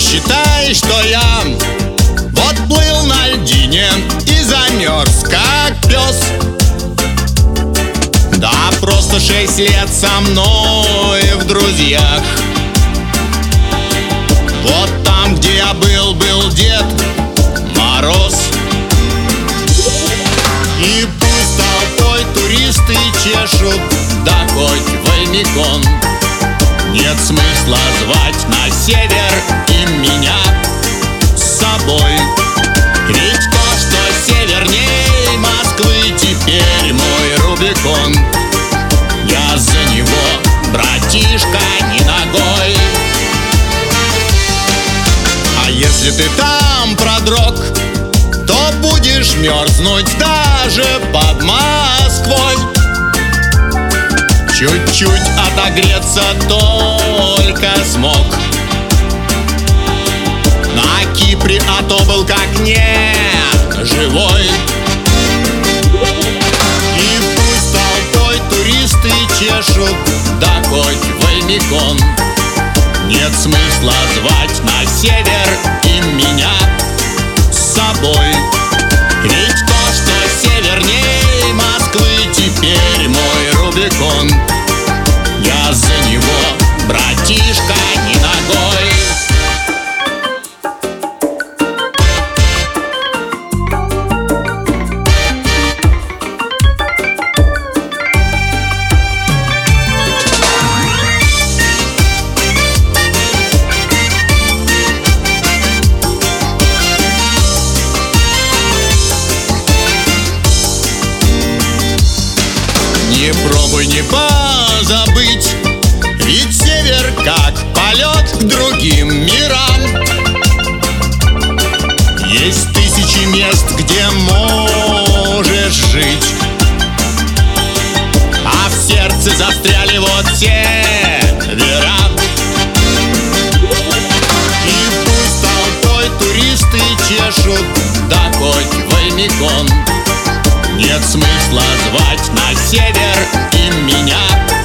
считай, что я вот плыл на льдине и замерз, как пес. Да просто 6 лет со мной в друзьях. Вот там, где я был Дед Мороз. И пусть толпой туристы чешут, да хоть в Альмикон. Нет смысла звать на север и меня с собой. Ведь то, что северней Москвы, теперь мой Рубикон. Я за него, братишка, не ногой. А если ты там продрог, то будешь мерзнуть даже под Москвой. Чуть-чуть отогреться только смог на Кипре, а то был как не живой. И пусть толпой туристы чешут, да хоть в Альмикон. Нет смысла звать на север и меня с собой. Ведь то, что северней Москвы, теперь мой Рубикон. Я за него, братишка, не ногой. Не пробуй не позабыть, ведь север как полет к другим мирам. Есть тысячи мест, где можешь жить, а в сердце застряли вот севера. И пусть толпой туристы чешут, да хоть в Альмикон. Нет смысла звать на север и меня